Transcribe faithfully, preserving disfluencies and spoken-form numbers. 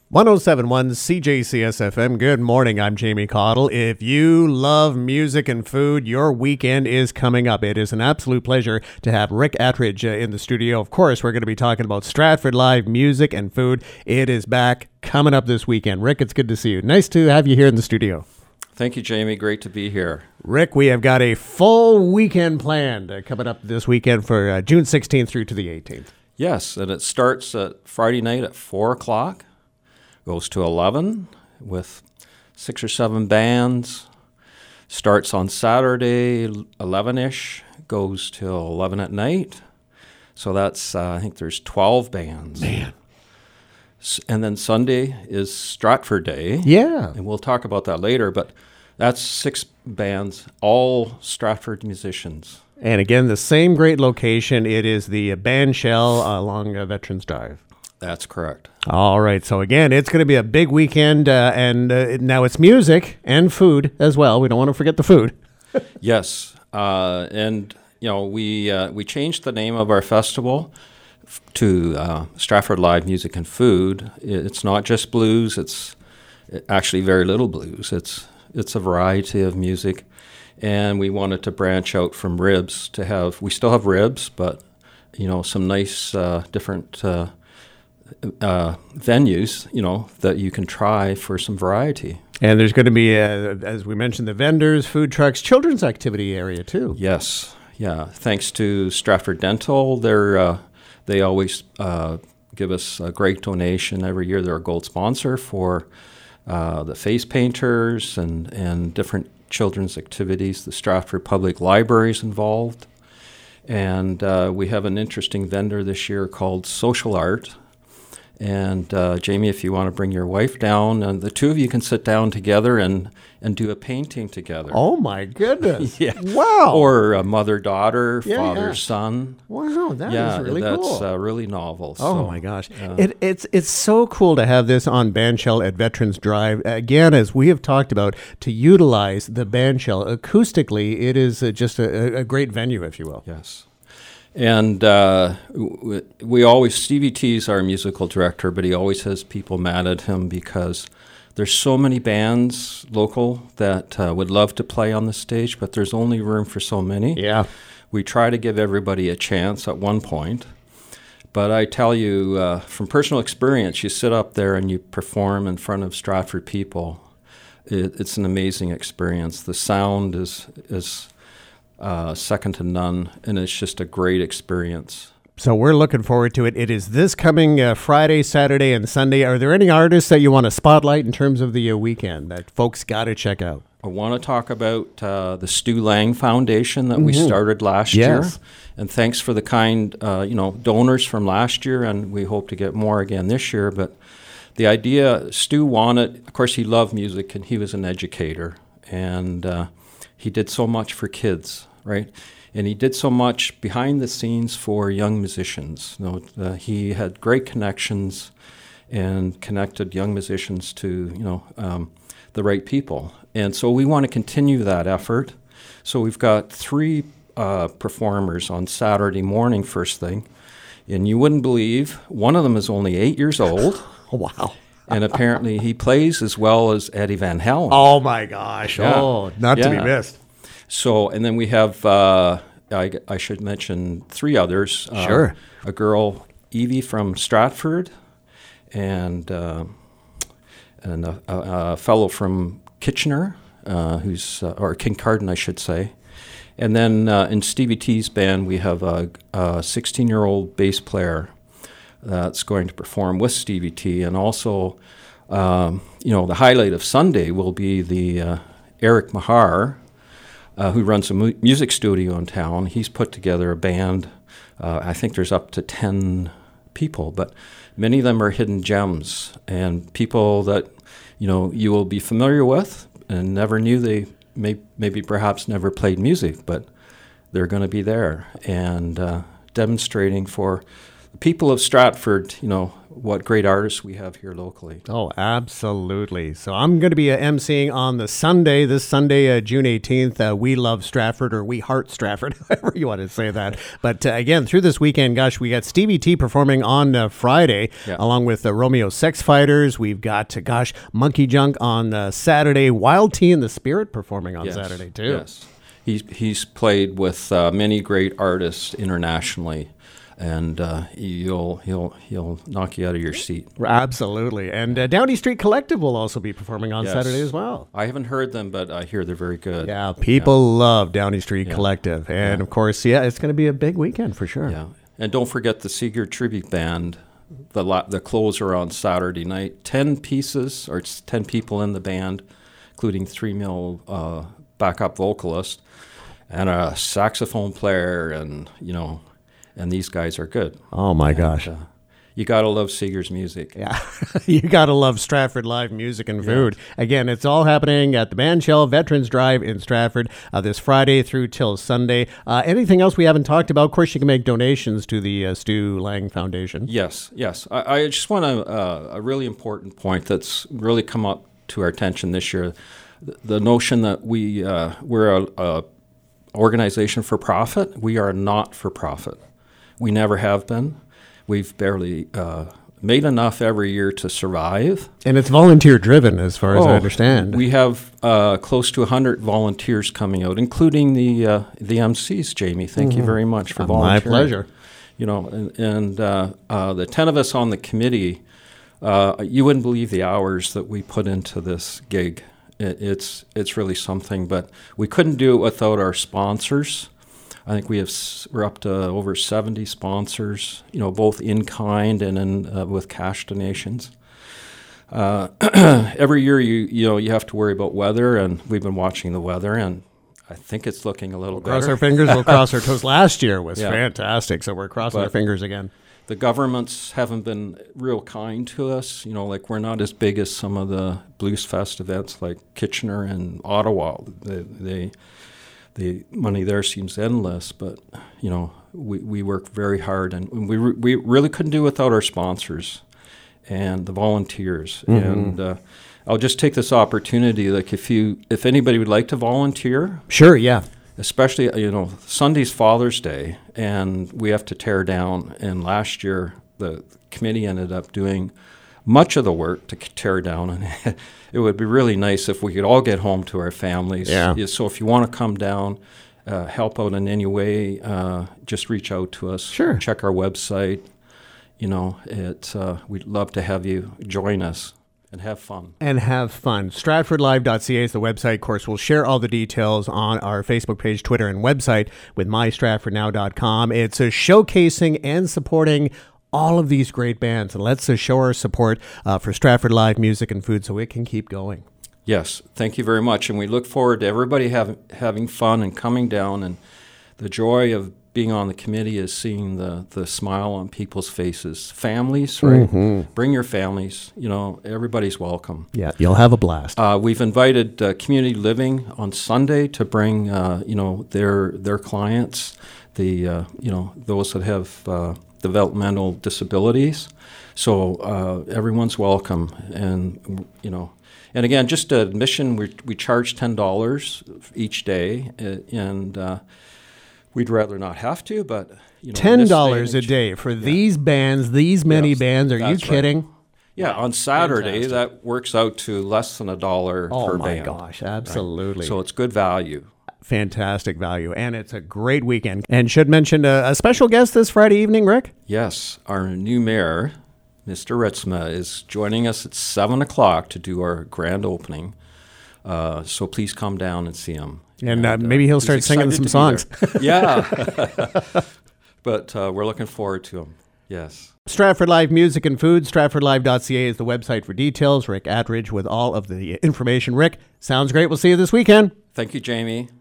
one oh seven point one C J C S F M. Good morning. I'm Jamie Cottle. If you love music and food, your weekend is coming up. It is an absolute pleasure to have Rick Attridge uh, in the studio. Of course, we're going to be talking about Stratford Live music and food. It is back coming up this weekend. Rick, it's good to see you. Nice to have you here in the studio. Thank you, Jamie. Great to be here. Rick, we have got a full weekend planned uh, coming up this weekend for uh, June sixteenth through to the eighteenth. Yes, and it starts at Friday night at four o'clock. Goes to eleven with six or seven bands. Starts on Saturday, eleven-ish, goes till eleven at night. So that's, uh, I think there's twelve bands. Man. S- and then Sunday is Stratford Day. Yeah. And we'll talk about that later, but that's six bands, all Stratford musicians. And again, the same great location. It is the Band Shell uh, along uh, Veterans Drive. That's correct. All right. So again, it's going to be a big weekend, uh, and uh, now it's music and food as well. We don't want to forget the food. Yes, uh, and you know we uh, we changed the name of our festival f- to uh, Stratford Live Music and Food. It's not just blues. It's actually very little blues. It's it's a variety of music, and we wanted to branch out from ribs to have. We still have ribs, but you know some nice uh, different. Uh, Uh, venues, you know, that you can try for some variety. And there's going to be, uh, as we mentioned, the vendors, food trucks, children's activity area too. Yes, yeah. Thanks to Stratford Dental, they're uh, they always uh, give us a great donation every year. They're a gold sponsor for uh, the face painters and and different children's activities. The Stratford Public Library is involved, and uh, we have an interesting vendor this year called Social Art. And uh, Jamie, if you want to bring your wife down, and the two of you can sit down together and, and do a painting together. Oh my goodness! Yeah. Wow. Or a mother-daughter, Yeah, father-son. yeah. Wow, that yeah, is really that's, cool. uh, really novel. Oh so, my gosh, uh, it, it's it's so cool to have this on Bandshell at Veterans Drive again, as we have talked about, to utilize the Bandshell acoustically. It is uh, just a, a great venue, if you will. Yes. And uh, we, we always, Stevie T's our musical director, but he always has people mad at him because there's so many bands local that uh, would love to play on the stage, but there's only room for so many. Yeah. We try to give everybody a chance at one point. But I tell you, uh, from personal experience, you sit up there and you perform in front of Stratford people. It, it's an amazing experience. The sound is is... Uh, second to none, and it's just a great experience. So we're looking forward to it. It is this coming uh, Friday, Saturday, and Sunday. Are there any artists that you want to spotlight in terms of the uh, weekend that folks got to check out? I want to talk about uh, the Stu Lang Foundation that mm-hmm. we started last yes. year, and thanks for the kind, uh, you know, donors from last year, and we hope to get more again this year. But the idea, Stu wanted, of course, he loved music, and he was an educator, and uh, he did so much for kids. Right, and he did so much behind the scenes for young musicians. You know, uh, he had great connections and connected young musicians to you know um, the right people. And so we want to continue that effort. So we've got three uh, performers on Saturday morning, first thing, and you wouldn't believe one of them is only eight years old. Wow. And apparently he plays as well as Eddie Van Halen. Oh my gosh! Yeah. Oh, not yeah. to be missed. So, and then we have, uh, I, I should mention three others. Uh, sure. A girl, Evie from Stratford, and uh, and a, a, a fellow from Kitchener, uh, who's, uh, or Kincardine, I should say. And then uh, in Stevie T's band, we have a, a sixteen-year-old bass player that's going to perform with Stevie T. And also, um, you know, the highlight of Sunday will be the uh, Eric Mahar, Uh, who runs a mu- music studio in town. He's put together a band. Uh, I think there's up to ten people, but many of them are hidden gems and people that, you know, you will be familiar with and never knew they may, maybe perhaps never played music, but they're going to be there and uh, demonstrating for the people of Stratford, you know, what great artists we have here locally. Oh, absolutely. So I'm going to be uh, emceeing on the Sunday, this Sunday, uh, June eighteenth. Uh, we love Stratford, or we heart Stratford, however you want to say that. But uh, again, through this weekend, gosh, we got Stevie T performing on uh, Friday, yeah. along with the Romeo Sex Fighters. We've got, uh, gosh, Monkey Junk on uh, Saturday. Wild Tea and the Spirit performing on yes. Saturday, too. Yes. He's, he's played with uh, many great artists internationally. And uh, you'll he'll he'll knock you out of your seat. Absolutely. And uh, Downey Street Collective will also be performing on yes. Saturday as well. I haven't heard them, but I hear they're very good. Yeah, people yeah. love Downey Street yeah. Collective. And, yeah. of course, yeah, it's going to be a big weekend for sure. Yeah. And don't forget the Seeger Tribute Band. The la- the closer on Saturday night. Ten pieces, or it's ten people in the band, including three male uh, backup vocalist and a saxophone player, and, you know, and these guys are good. Oh, my and, gosh. Uh, you got to love Seeger's music. Yeah, you got to love Stratford live music and food. Yeah. Again, it's all happening at the Bandshell Veterans Drive in Stratford uh, this Friday through till Sunday. Uh, anything else we haven't talked about? Of course, you can make donations to the uh, Stu Lang Foundation. Yes, yes. I, I just want to, uh, a really important point that's really come up to our attention this year, the, the notion that we, uh, we're a, a organization for profit. We are not for profit. We never have been. We've barely uh, made enough every year to survive. And it's volunteer-driven, as far as oh, I understand. We have uh, close to one hundred volunteers coming out, including the uh, the M Cs, Jamie. Thank mm-hmm. you very much for uh, volunteering. My pleasure. You know, and, and uh, uh, the ten of us on the committee, uh, you wouldn't believe the hours that we put into this gig. It, it's it's really something, but we couldn't do it without our sponsors. I think we have we're up to over seventy sponsors, you know, both in kind and in uh, with cash donations. Uh, every year, you you know, you have to worry about weather, and we've been watching the weather, and I think it's looking a little we'll better. Cross our fingers. We'll cross our toes. Last year was yeah. fantastic, so we're crossing but our fingers again. The governments haven't been real kind to us. You know, like we're not as big as some of the Blues Fest events, like Kitchener and Ottawa. They. they The money there seems endless, but, you know, we, we work very hard, and we re- we really couldn't do without our sponsors and the volunteers. Mm-hmm. And uh, I'll just take this opportunity, like if you if anybody would like to volunteer. Sure, yeah. Especially, you know, Sunday's Father's Day, and we have to tear down. And last year, the committee ended up doing much of the work to tear down, and it would be really nice if we could all get home to our families. Yeah. So if you want to come down, uh, help out in any way, uh, just reach out to us. Sure. Check our website. You know, it, uh, we'd love to have you join us and have fun. And have fun. Stratford Live dot C A is the website. Of course, we'll share all the details on our Facebook page, Twitter, and website with my stratford now dot com. It's a showcasing and supporting all of these great bands, and let's uh, show our support uh, for Stratford Live Music and Food so it can keep going. Yes, thank you very much, and we look forward to everybody have, having fun and coming down, and the joy of being on the committee is seeing the, the smile on people's faces. Families, right? Mm-hmm. Bring your families. You know, everybody's welcome. Yeah, you'll have a blast. Uh, we've invited uh, Community Living on Sunday to bring, uh, you know, their their clients, the uh, you know those that have Uh, developmental disabilities, so uh, everyone's welcome, and you know, and again, just admission, we we charge ten dollars each day, and uh, we'd rather not have to, but you know, ten dollars a day for yeah. these bands, these many yes, bands. Are you kidding? Right. Yeah, on Saturday Fantastic. That works out to less than a dollar oh per band. band. Oh my gosh, absolutely! Right? So it's good value. Fantastic value, and it's a great weekend. And should mention a, a special guest this Friday evening, Rick? Yes, our new mayor, Mister Ritzma, is joining us at seven o'clock to do our grand opening. Uh, so please come down and see him. And, and uh, maybe he'll start singing some songs. Yeah. But uh, we're looking forward to him. Yes. Stratford Live Music and Food, Stratford Live dot C A is the website for details. Rick Attridge with all of the information. Rick, sounds great. We'll see you this weekend. Thank you, Jamie.